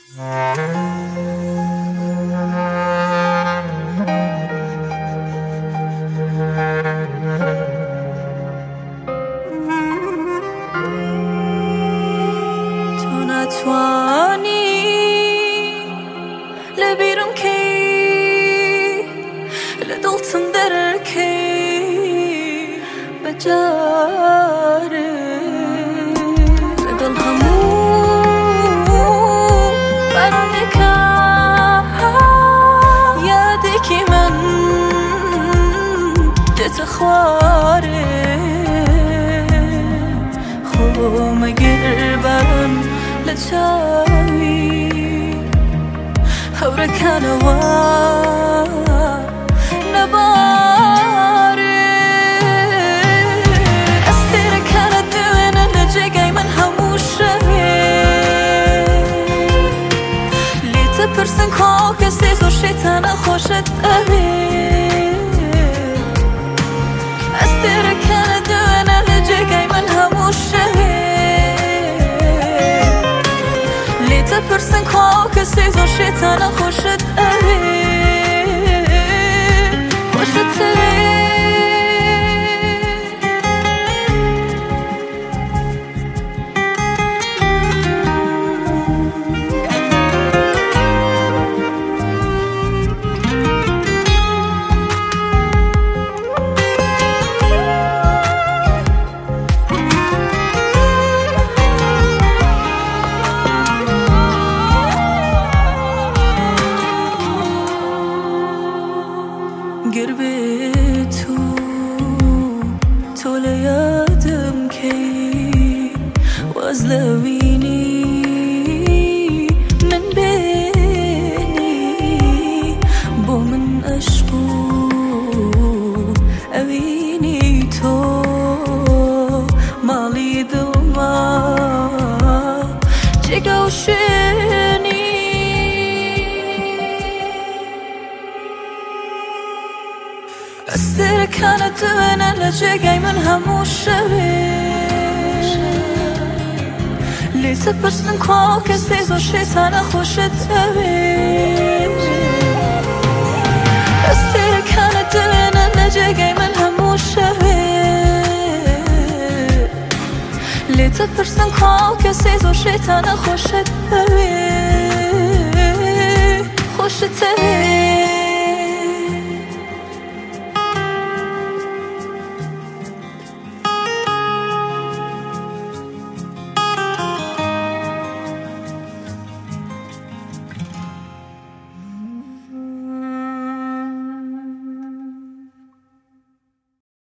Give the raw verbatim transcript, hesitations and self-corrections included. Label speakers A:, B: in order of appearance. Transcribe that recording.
A: تو نتوانی لبیرم کی لدلتم درکی بجاره لگل همون برانکا یادی که من دت خواره خو مگر بران لچاوی هورا کنوا نباره استیر کنه دوینه لجگای من هموشه لیت پرسن که کسی زور شیطانه خوشت اوی استیر کنه دوینه لجگای من هموشه لیت پرسن که کسی زور شیطانه خوشت اوی خوشت اوی گر به تو تو لیادم کی واز لوینی من بینی با من عشقو اوینی تو مالی دل ما چگو شنی استر كانت وانا لجاي من هموشه لي تبرسن كو كسيز وشيطان خوشت اوي استر كانت وانا لجاي من هموشه لي تبرسن كو كسيز وشيطان خوشت اوي